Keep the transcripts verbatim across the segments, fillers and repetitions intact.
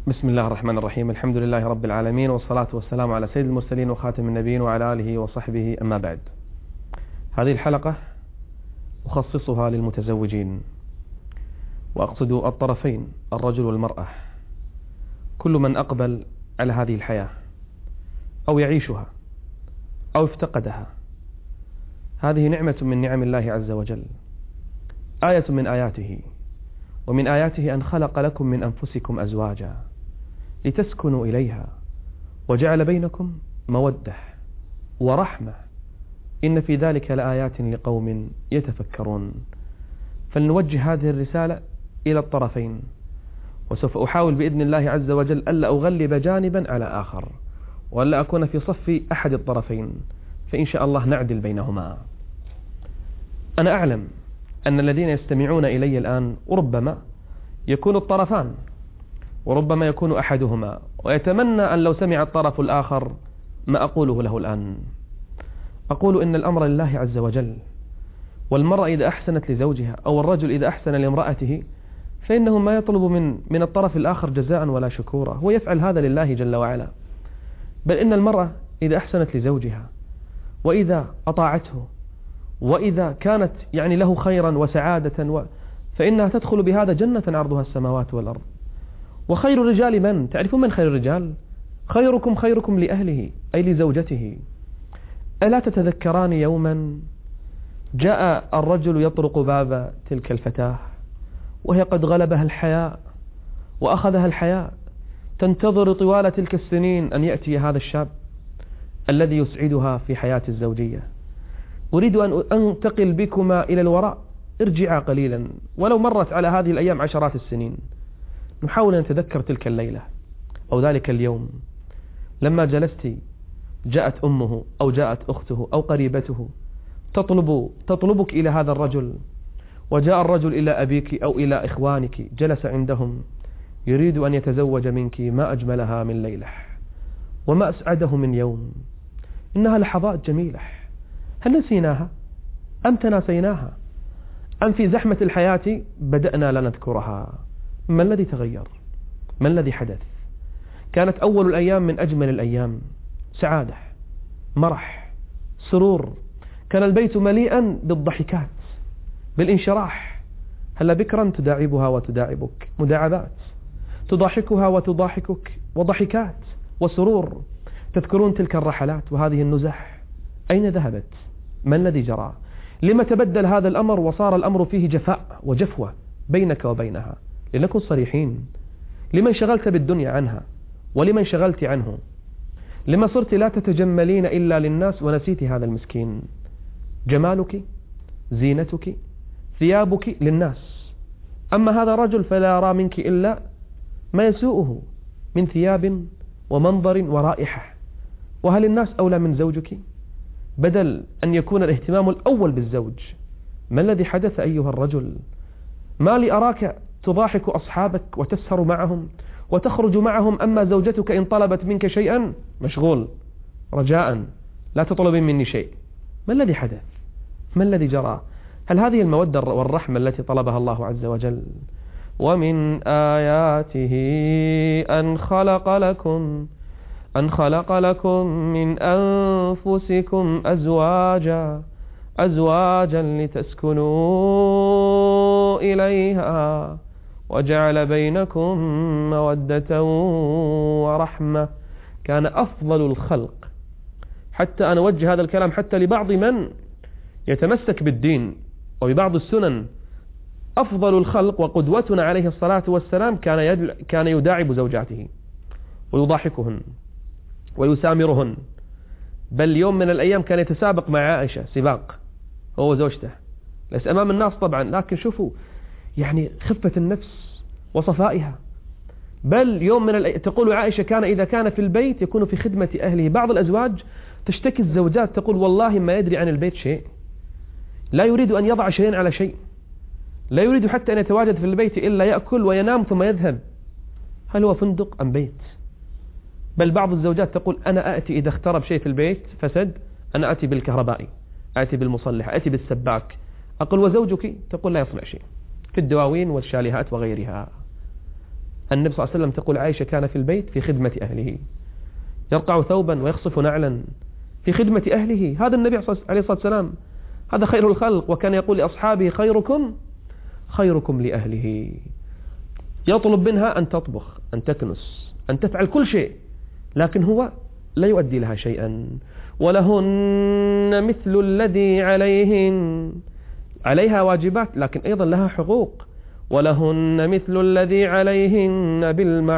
بسم الله الرحمن الرحيم. الحمد لله رب العالمين، والصلاة والسلام على سيد المرسلين وخاتم النبيين وعلى آله وصحبه، أما بعد. هذه الحلقة أخصصها للمتزوجين، وأقصد الطرفين الرجل والمرأة، كل من أقبل على هذه الحياة أو يعيشها أو افتقدها. هذه نعمة من نعم الله عز وجل، آية من آياته، ومن آياته أن خلق لكم من أنفسكم أزواجا لتسكنوا إليها وجعل بينكم مودة ورحمة، إن في ذلك لآيات لقوم يتفكرون. فلنوجه هذه الرسالة إلى الطرفين، وسوف أحاول بإذن الله عز وجل ألا أغلب جانبا على آخر، وألا أكون في صف أحد الطرفين، فإن شاء الله نعدل بينهما. أنا أعلم أن الذين يستمعون إلي الآن ربما يكون الطرفان، وربما يكون أحدهما، ويتمنى أن لو سمع الطرف الآخر ما أقوله له الآن. أقول إن الأمر لله عز وجل، والمرأة إذا أحسنت لزوجها أو الرجل إذا أحسن لامرأته فإنه ما يطلب من من الطرف الآخر جزاء ولا شكورا، هو يفعل هذا لله جل وعلا. بل إن المرأة إذا أحسنت لزوجها وإذا أطاعته وإذا كانت يعني له خيرا وسعادة و... فإنها تدخل بهذا جنة عرضها السماوات والأرض. وخير الرجال من؟ تعرفون من خير الرجال؟ خيركم خيركم لأهله، أي لزوجته. ألا تتذكران يوما جاء الرجل يطرق باب تلك الفتاة وهي قد غلبها الحياء وأخذها الحياء، تنتظر طوال تلك السنين أن يأتي هذا الشاب الذي يسعدها في حياة الزوجية. أريد أن أنتقل بكما إلى الوراء، ارجعا قليلا، ولو مرت على هذه الأيام عشرات السنين، نحاول أن نتذكر تلك الليلة أو ذلك اليوم لما جلست جاءت أمه أو جاءت أخته أو قريبته تطلب تطلبك إلى هذا الرجل، وجاء الرجل إلى أبيك أو إلى إخوانك، جلس عندهم يريد أن يتزوج منك. ما أجملها من ليلة وما أسعده من يوم. إنها لحظات جميلة، هل نسيناها أم تناسيناها أم في زحمة الحياة بدأنا لا نذكرها؟ ما الذي تغير؟ ما الذي حدث؟ كانت أول الأيام من أجمل الأيام، سعادة، مرح، سرور، كان البيت مليئا بالضحكات، بالانشراح. هل بكرا تداعبها وتداعبك، مداعبات، تضاحكها وتضاحكك، وضحكات وسرور. تذكرون تلك الرحلات وهذه النزح، أين ذهبت؟ ما الذي جرى؟ لما تبدل هذا الأمر وصار الأمر فيه جفاء وجفوة بينك وبينها؟ لنكن صريحين، لمن شغلت بالدنيا عنها ولمن شغلت عنه؟ لما صرت لا تتجملين إلا للناس ونسيت هذا المسكين؟ جمالك، زينتك، ثيابك للناس، أما هذا الرجل فلا يرى منك إلا ما يسوءه من ثياب ومنظر ورائحة. وهل الناس أولى من زوجك؟ بدل أن يكون الاهتمام الأول بالزوج، ما الذي حدث أيها الرجل؟ ما لي أراك تضاحك أصحابك وتسهر معهم وتخرج معهم، أما زوجتك إن طلبت منك شيئا مشغول، رجاء لا تطلب مني شيء. ما الذي حدث؟ ما الذي جرى؟ هل هذه المودة والرحمة التي طلبها الله عز وجل؟ ومن آياته أن خلق لكم أن خلق لكم من أنفسكم أزواجا أزواجا لتسكنوا إليها وجعل بينكم مودة ورحمة. كان أفضل الخلق، حتى أنا أوجه هذا الكلام حتى لبعض من يتمسك بالدين وببعض السنن، أفضل الخلق وقدوتنا عليه الصلاة والسلام كان كان يداعب زوجاته ويضاحكهن ويسامرهن، بل يوم من الأيام كان يتسابق مع عائشة سباق هو وزوجته، ليس أمام الناس طبعا، لكن شوفوا يعني خفة النفس وصفائها. بل يوم من الأيام تقول عائشة كان إذا كان في البيت يكون في خدمة أهله. بعض الأزواج تشتكي الزوجات تقول والله ما يدري عن البيت شيء، لا يريد أن يضع شيئا على شيء، لا يريد حتى أن يتواجد في البيت إلا يأكل وينام ثم يذهب. هل هو فندق أم بيت؟ بل بعض الزوجات تقول أنا آتي إذا اخترب شيء في البيت فسد، أنا آتي بالكهربائي، آتي بالمصلح، آتي بالسباك. أقول وزوجك؟ تقول لا يصنع شيء، في الدواوين والشاليهات وغيرها. النبي صلى الله عليه وسلم تقول عائشة كان في البيت في خدمة أهله، يرقع ثوبا ويخصف نعلا في خدمة أهله. هذا النبي عليه الصلاة والسلام، هذا خير الخلق. وكان يقول لأصحابه خيركم خيركم لأهله. يطلب منها أن تطبخ، أن تكنس، أن تفعل كل شيء، لكن هو لا يؤدي لها شيئا. ولهن مثل الذي عليهن، عليها واجبات لكن أيضا لها حقوق. ولهن مثل الذي عليهن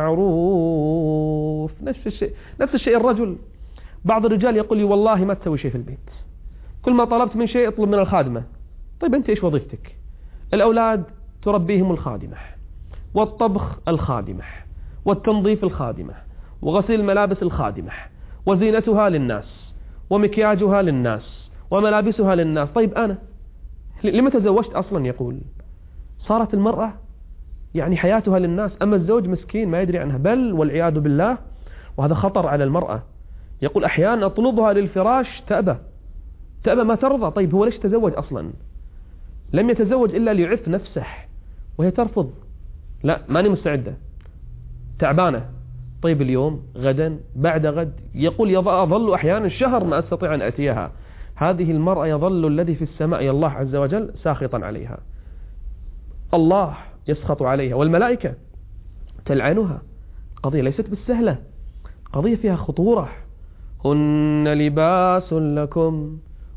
بالمعروف. نفس الشيء نفس الشيء الرجل. بعض الرجال يقول لي والله ما تسوي شيء في البيت، كل ما طلبت من شيء اطلب من الخادمة. طيب أنت إيش وظيفتك؟ الأولاد تربيهم الخادمة، والطبخ الخادمة، والتنظيف الخادمة، وغسيل الملابس الخادمة، وزينتها للناس، ومكياجها للناس، وملابسها للناس. طيب أنا لما تزوجت أصلا؟ يقول صارت المرأة يعني حياتها للناس، أما الزوج مسكين ما يدري عنها، بل والعياذ بالله، وهذا خطر على المرأة. يقول أحيانا أطلبها للفراش تأبى تأبى ما ترضى. طيب هو ليش تزوج أصلا؟ لم يتزوج إلا ليعف نفسه، وهي ترفض، لا ماني مستعدة، تعبانة. طيب اليوم، غدا، بعد غد، يقول يظل أحيانا شهر ما أستطيع أن أتيها. هذه المرأة يظل الذي في السماء يا الله عز وجل ساخطا عليها، الله يسخط عليها، والملائكة تلعنها. قضية ليست بالسهلة، قضية فيها خطورة. هن لباس لكم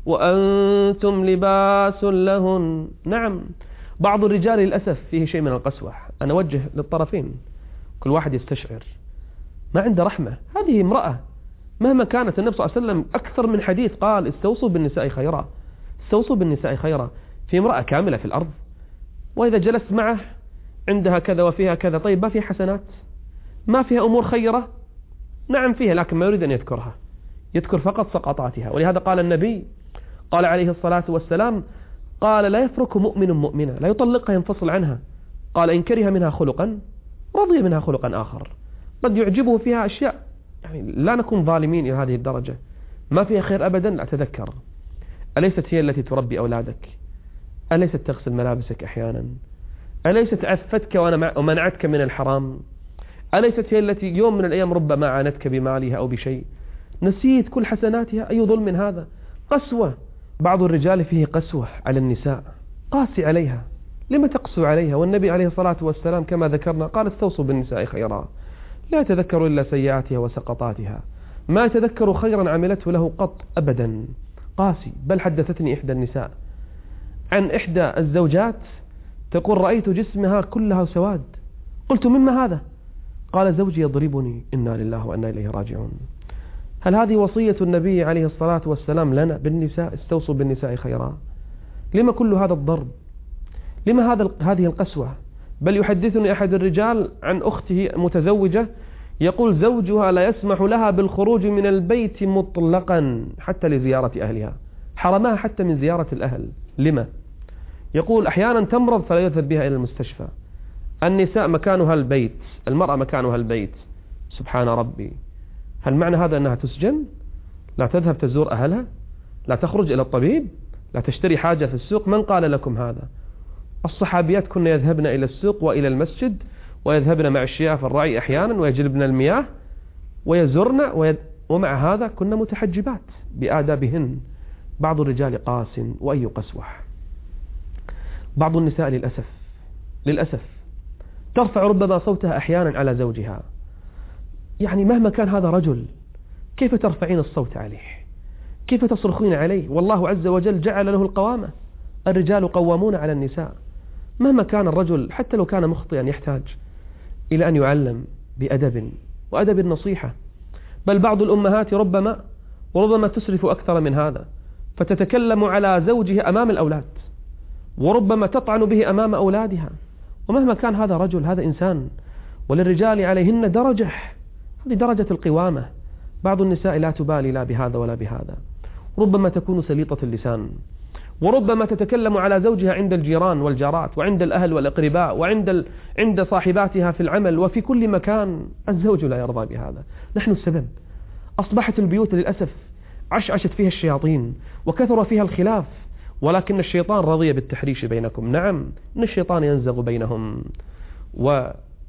وأنتم لباس لهن. نعم، بعض الرجال للأسف فيه شيء من القسوة. أنا أوجه للطرفين، كل واحد يستشعر، ما عنده رحمة. هذه امرأة مهما كانت، النبي صلى الله عليه وسلم أكثر من حديث قال استوصوا بالنساء خيرا، استوصوا بالنساء خيرا. في امرأة كاملة في الأرض، وإذا جلست معه عندها كذا وفيها كذا. طيب ما فيها حسنات؟ ما فيها أمور خيرة؟ نعم فيها، لكن ما يريد أن يذكرها، يذكر فقط سقطاتها. ولهذا قال النبي، قال عليه الصلاة والسلام، قال لا يفرك مؤمن مؤمنة، لا يطلقها ينفصل عنها. قال إن كره منها خلقا رضي منها خلقا آخر. قد يعجبه فيها أشياء، يعني لا نكون ظالمين إلى هذه الدرجة. ما فيها خير أبدا، لا تذكر. أليست هي التي تربي أولادك؟ أليست تغسل ملابسك أحيانا؟ أليست عفتك ومنعتك من الحرام؟ أليست هي التي يوم من الأيام ربما عانتك بمالها أو بشيء؟ نسيت كل حسناتها؟ أي ظلم من هذا؟ قسوة. بعض الرجال فيه قسوة على النساء، قاسي عليها. لما تقسو عليها؟ والنبي عليه الصلاة والسلام كما ذكرنا قال استوصوا بالنساء خيرا. لا يتذكر إلا سيئاتها وسقطاتها، ما يتذكر خيرا عملته له قط أبدا. قاسي. بل حدثتني إحدى النساء عن إحدى الزوجات تقول رأيت جسمها كلها سواد. قلت مما هذا؟ قال زوجي يضربني. إنا لله وإنا إليه راجعون. هل هذه وصية النبي عليه الصلاة والسلام لنا بالنساء؟ استوصوا بالنساء خيرا. لما كل هذا الضرب؟ لما هذا هذه القسوة؟ بل يحدثني أحد الرجال عن أخته متزوجة يقول زوجها لا يسمح لها بالخروج من البيت مطلقا حتى لزيارة أهلها، حرمها حتى من زيارة الأهل. لما؟ يقول أحيانا تمرض فلا يذهب بها إلى المستشفى. النساء مكانها البيت، المرأة مكانها البيت. سبحان ربي، هل معنى هذا أنها تسجن؟ لا تذهب تزور أهلها؟ لا تخرج إلى الطبيب؟ لا تشتري حاجة في السوق؟ من قال لكم هذا؟ الصحابيات كنا يذهبن إلى السوق وإلى المسجد، ويذهبن مع الشياه في الرعي أحيانا، ويجلبن المياه ويزرن، ويد... ومع هذا كنا متحجبات بآدابهن. بعض الرجال قاس، وأي قسوة. بعض النساء للأسف للأسف ترفع ربما صوتها أحيانا على زوجها. يعني مهما كان هذا رجل، كيف ترفعين الصوت عليه؟ كيف تصرخين عليه؟ والله عز وجل جعل له القوامة. الرجال قوامون على النساء. مهما كان الرجل حتى لو كان مخطئا يحتاج إلى أن يعلم بأدب وأدب النصيحة. بل بعض الأمهات ربما وربما تسرف أكثر من هذا، فتتكلم على زوجها أمام الأولاد، وربما تطعن به أمام أولادها. ومهما كان هذا رجل، هذا إنسان، وللرجال عليهن درجة، هذه درجة القوامة. بعض النساء لا تبالي لا بهذا ولا بهذا، ربما تكون سليطة اللسان، وربما تتكلم على زوجها عند الجيران والجارات، وعند الأهل والأقرباء، وعند ال... عند صاحباتها في العمل، وفي كل مكان. الزوج لا يرضى بهذا. نحن السبب. أصبحت البيوت للأسف عشعشت فيها الشياطين، وكثر فيها الخلاف، ولكن الشيطان رضي بالتحريش بينكم. نعم، إن الشيطان ينزغ بينهم،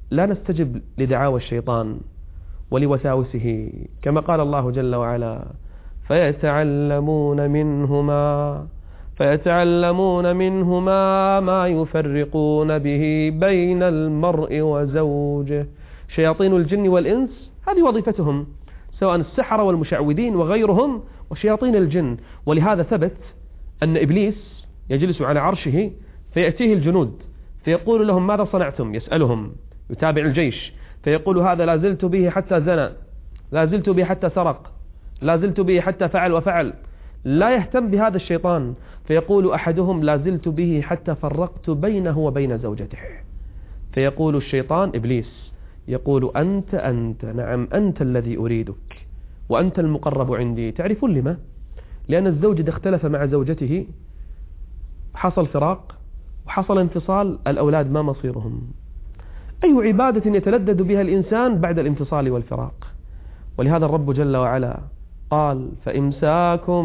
لا نستجب لدعاوى الشيطان ولوساوسه، كما قال الله جل وعلا: فيتعلمون منهما فيتعلمون منهما ما يفرقون به بين المرء وزوجه. شياطين الجن والإنس هذه وظيفتهم، سواء السحرة والمشعوذين وغيرهم وشياطين الجن. ولهذا ثبت أن إبليس يجلس على عرشه فيأتيه الجنود فيقول لهم: ماذا صنعتم؟ يسألهم، يتابع الجيش، فيقول: هذا لا زلت به حتى زنى، لا زلت به حتى سرق، لا زلت به حتى فعل وفعل. لا يهتم بهذا الشيطان، فيقول أحدهم: لا زلت به حتى فرقت بينه وبين زوجته. فيقول الشيطان إبليس، يقول: أنت أنت نعم أنت الذي أريدك وأنت المقرب عندي. تعرفون لما؟ لأن الزوج إذا اختلف مع زوجته حصل فراق وحصل انفصال، الأولاد ما مصيرهم؟ أي عبادة يتلذذ بها الإنسان بعد الانفصال والفراق؟ ولهذا الرب جل وعلا قال: فإمساكم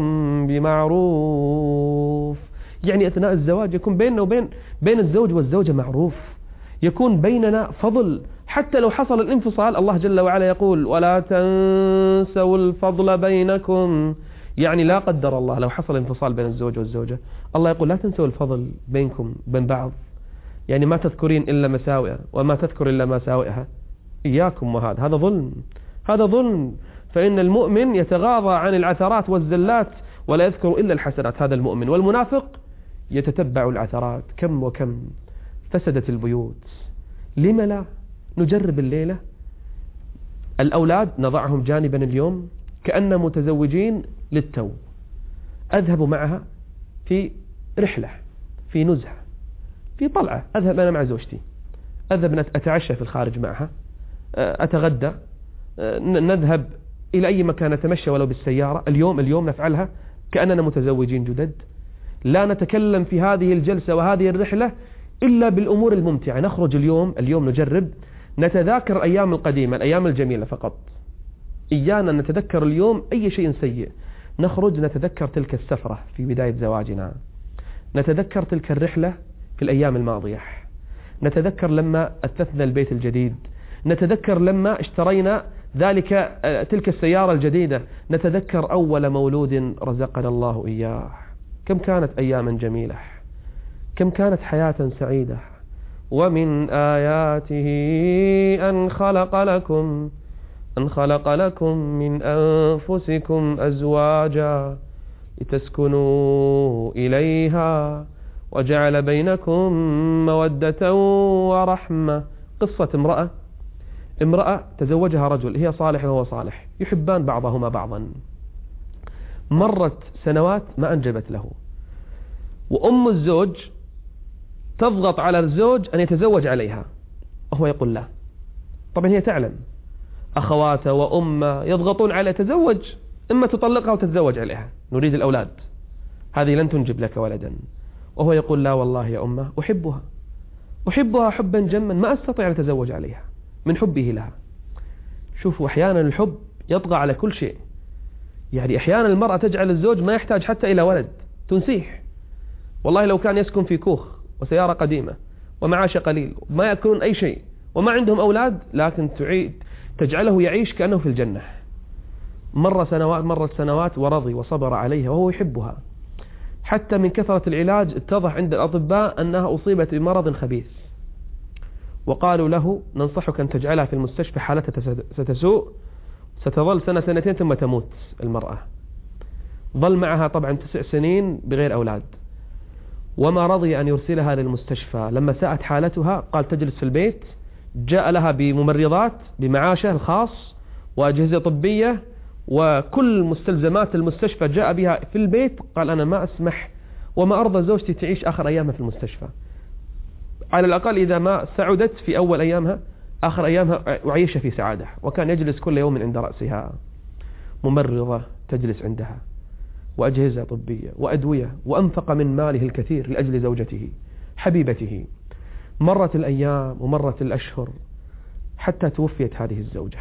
بمعروف، يعني أثناء الزواج يكون بيننا وبين بين الزوج والزوجة معروف، يكون بيننا فضل. حتى لو حصل الانفصال الله جل وعلا يقول: ولا تنسوا الفضل بينكم، يعني لا قدر الله لو حصل انفصال بين الزوج والزوجة، الله يقول: لا تنسوا الفضل بينكم بين بعض، يعني ما تذكرين إلا مساوئها وما تذكر إلا مساوئها. إياكم وهذا هذا ظلم، هذا ظلم. فإن المؤمن يتغاضى عن العثرات والزلات ولا يذكر إلا الحسنات، هذا المؤمن. والمنافق يتتبع العثرات. كم وكم فسدت البيوت. لما لا نجرب الليلة؟ الأولاد نضعهم جانبا اليوم كأن متزوجين للتو، أذهب معها في رحلة، في نزهة، في طلعة، أذهب أنا مع زوجتي، أذهب أتعشى في الخارج معها، أتغدى، نذهب إلى أي مكان، نتمشى ولو بالسيارة. اليوم اليوم نفعلها كأننا متزوجين جدد. لا نتكلم في هذه الجلسة وهذه الرحلة إلا بالأمور الممتعة. نخرج اليوم اليوم نجرب نتذاكر الأيام القديمة، الأيام الجميلة فقط. إيانا نتذكر اليوم أي شيء سيء. نخرج نتذكر تلك السفرة في بداية زواجنا، نتذكر تلك الرحلة في الأيام الماضية، نتذكر لما أثثنا البيت الجديد، نتذكر لما اشترينا ذلك تلك السيارة الجديدة، نتذكر أول مولود رزقنا الله إياه. كم كانت أياما جميلة، كم كانت حياة سعيدة. ومن آياته أن خلق لكم أن خلق لكم من أنفسكم أزواجا لتسكنوا إليها وجعل بينكم مودة ورحمة. قصة امرأة امرأة تزوجها رجل، هي صالح وهو صالح، يحبان بعضهما بعضا. مرت سنوات ما أنجبت له، وأم الزوج تضغط على الزوج أن يتزوج عليها وهو يقول لا. طبعا هي تعلم، أخواته وأمه يضغطون عليه: تزوج، إما تطلقها وتتزوج عليها، نريد الأولاد، هذه لن تنجب لك ولدا. وهو يقول: لا والله يا أمه أحبها أحبها حبا جما، ما أستطيع أن أتزوج عليها من حبه لها. شوفوا أحيانا الحب يطغى على كل شيء. يعني أحيانا المرأة تجعل الزوج ما يحتاج حتى إلى ولد، تنسيه. والله لو كان يسكن في كوخ وسيارة قديمة ومعاش قليل وما يأكلون أي شيء وما عندهم أولاد، لكن تعيد تجعله يعيش كأنه في الجنة. مر سنوات مرت سنوات ورضي وصبر عليها وهو يحبها، حتى من كثرة العلاج اتضح عند الأطباء أنها أصيبت بمرض خبيث، وقالوا له: ننصحك أن تجعلها في المستشفى، حالتها ستسوء، ستظل سنة سنتين ثم تموت المرأة. ظل معها طبعا تسع سنين بغير أولاد، وما رضي أن يرسلها للمستشفى. لما ساءت حالتها قال تجلس في البيت، جاء لها بممرضات بمعاشه الخاص وأجهزة طبية وكل مستلزمات المستشفى جاء بها في البيت. قال: أنا ما أسمح وما أرضى زوجتي تعيش آخر أيامها في المستشفى، على الأقل إذا ما سعدت في أول أيامها آخر أيامها أعيش في سعادة. وكان يجلس كل يوم عند رأسها ممرضة تجلس عندها، وأجهزة طبية وأدوية، وأنفق من ماله الكثير لأجل زوجته حبيبته. مرت الأيام ومرت الأشهر حتى توفيت هذه الزوجة.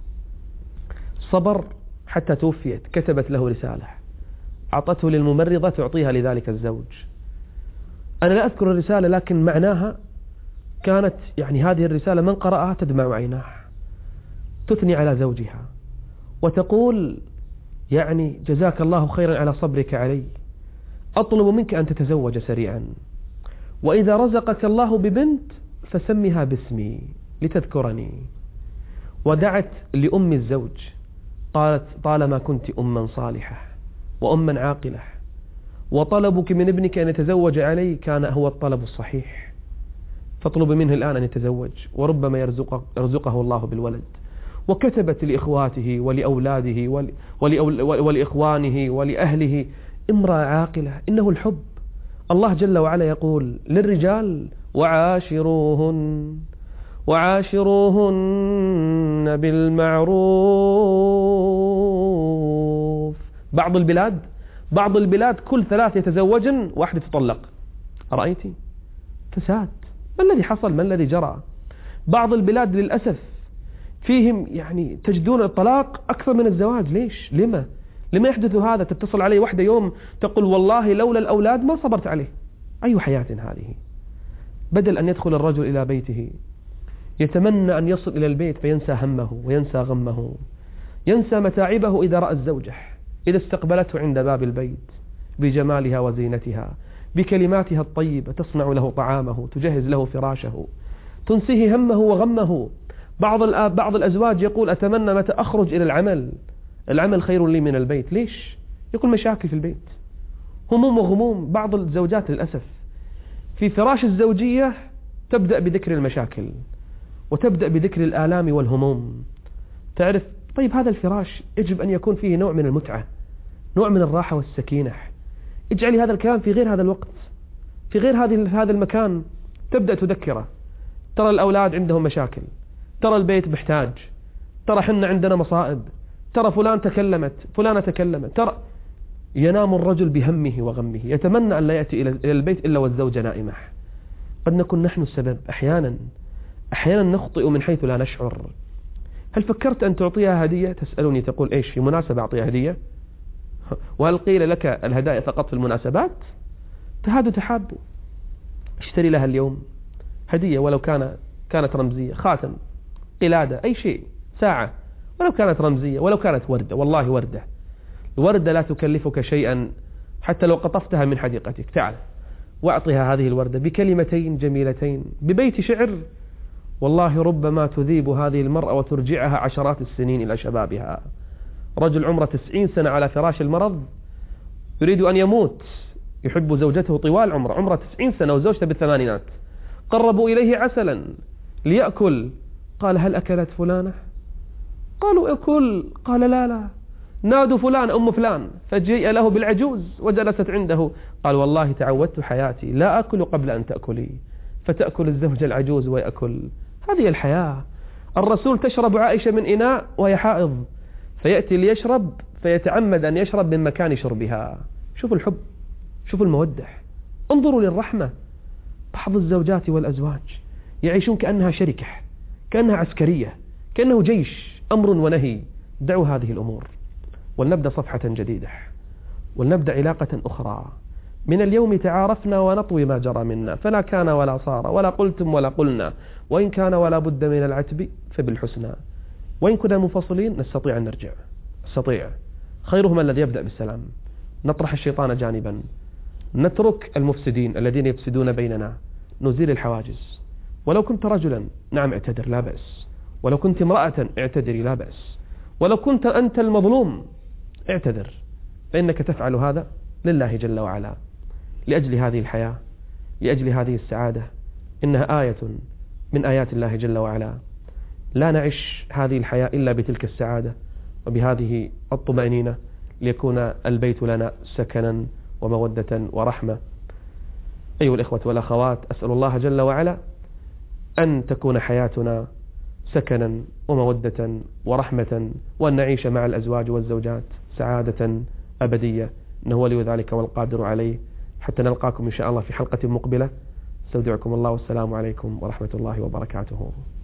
صبر حتى توفيت، كتبت له رسالة أعطته للممرضة تعطيها لذلك الزوج. أنا لا أذكر الرسالة، لكن معناها كانت يعني هذه الرسالة من قرأها تدمع عيناه، تثني على زوجها وتقول يعني جزاك الله خيرا على صبرك علي، أطلب منك أن تتزوج سريعا، وإذا رزقك الله ببنت فسمها باسمي لتذكرني. ودعت لأم الزوج قالت طالما كنت أما صالحة وأما عاقلة وطلبك من ابنك أن يتزوج علي كان هو الطلب الصحيح، فاطلب منه الآن أن يتزوج وربما يرزقه, يرزقه الله بالولد. وكتبت لإخواته ولأولاده ولإخوانه ولأهله امرأة عاقلة. إنه الحب. الله جل وعلا يقول للرجال وعاشروهن وعاشروهن بالمعروف. بعض البلاد بعض البلاد كل ثلاث يتزوجن واحدة تطلق. أرأيتي فساد؟ ما الذي حصل؟ ما الذي جرى؟ بعض البلاد للأسف فيهم يعني تجدون الطلاق أكثر من الزواج. ليش؟ لما؟ لما يحدث هذا؟ تتصل علي واحدة يوم تقول والله لولا الأولاد ما صبرت عليه. أي حياة هذه؟ بدل أن يدخل الرجل إلى بيته يتمنى أن يصل إلى البيت فينسى همه وينسى غمه، ينسى متاعبه إذا رأى الزوجة، إذا استقبلته عند باب البيت بجمالها وزينتها، بكلماتها الطيبة، تصنع له طعامه، تجهز له فراشه، تنسيه همه وغمه. بعض بعض الأزواج يقول أتمنى متى أخرج إلى العمل، العمل خير لي من البيت. ليش؟ يقول مشاكل في البيت، هموم وغموم. بعض الزوجات للأسف في فراش الزوجية تبدأ بذكر المشاكل وتبدأ بذكر الآلام والهموم. تعرف؟ طيب هذا الفراش يجب أن يكون فيه نوع من المتعة، نوع من الراحة والسكينة. اجعلي هذا الكلام في غير هذا الوقت، في غير هذه هذا المكان. تبدأ تذكره ترى الأولاد عندهم مشاكل، ترى البيت محتاج، ترى حنا عندنا مصائب، ترى فلان تكلمت، فلانة تكلمت، ترى. ينام الرجل بهمه وغمه، يتمنى أن لا يأتي إلى البيت إلا والزوجة نائمة. قد نكون نحن السبب. أحيانا أحيانا نخطئ من حيث لا نشعر. هل فكرت أن تعطيها هدية؟ تسألني تقول إيش في مناسبة أعطيها هدية؟ وهل قيل لك الهدايا فقط في المناسبات؟ تهادوا تحابوا. اشتري لها اليوم هدية ولو كان كانت رمزية، خاتم، قلادة، أي شيء، ساعة، ولو كانت رمزية، ولو كانت وردة. والله وردة الوردة لا تكلفك شيئا حتى لو قطفتها من حديقتك. تعال واعطها هذه الوردة بكلمتين جميلتين ببيت شعر، والله ربما تذيب هذه المرأة وترجعها عشرات السنين إلى شبابها. رجل عمره تسعين سنة على فراش المرض يريد أن يموت، يحب زوجته طوال عمره، عمره تسعين سنة وزوجته بالثمانينات. قربوا إليه عسلا ليأكل، قال هل أكلت فلانة؟ قالوا أكل، قال لا لا. نادوا فلان أم فلان، فجيء له بالعجوز وجلست عنده، قال والله تعودت حياتي لا أكل قبل أن تأكلي، فتأكل الزوج العجوز ويأكل. هذه الحياة. الرسول تشرب عائشة من إناء وهي حائض، فيأتي ليشرب فيتعمد أن يشرب من مكان شربها. شوفوا الحب، شوفوا المودة، انظروا للرحمة. بعض الزوجات والأزواج يعيشون كأنها شركة، كأنها عسكرية، كأنه جيش، أمر ونهي. دعوا هذه الأمور ولنبدأ صفحة جديدة، ولنبدأ علاقة أخرى. من اليوم تعارفنا ونطوي ما جرى منا، فلا كان ولا صار ولا قلتم ولا قلنا، وإن كان ولا بد من العتب فبالحسنى. وإن كنا منفصلين نستطيع أن نرجع، نستطيع. خيرهم الذي يبدأ بالسلام. نطرح الشيطان جانبا، نترك المفسدين الذين يفسدون بيننا، نزيل الحواجز. ولو كنت رجلا نعم اعتذر لا بأس، ولو كنت امرأة اعتذري لا بأس، ولو كنت أنت المظلوم اعتذر، فإنك تفعل هذا لله جل وعلا، لأجل هذه الحياة، لأجل هذه السعادة. إنها آية من آيات الله جل وعلا. لا نعيش هذه الحياة إلا بتلك السعادة وبهذه الطمأنينة، ليكون البيت لنا سكنا ومودة ورحمة. أيها الإخوة والأخوات، أسأل الله جل وعلا أن تكون حياتنا سكنا ومودة ورحمة، وأن نعيش مع الأزواج والزوجات سعادة أبدية، إنه ولي ذلك والقادر عليه. حتى نلقاكم إن شاء الله في حلقة مقبلة. استودعكم الله والسلام عليكم ورحمة الله وبركاته.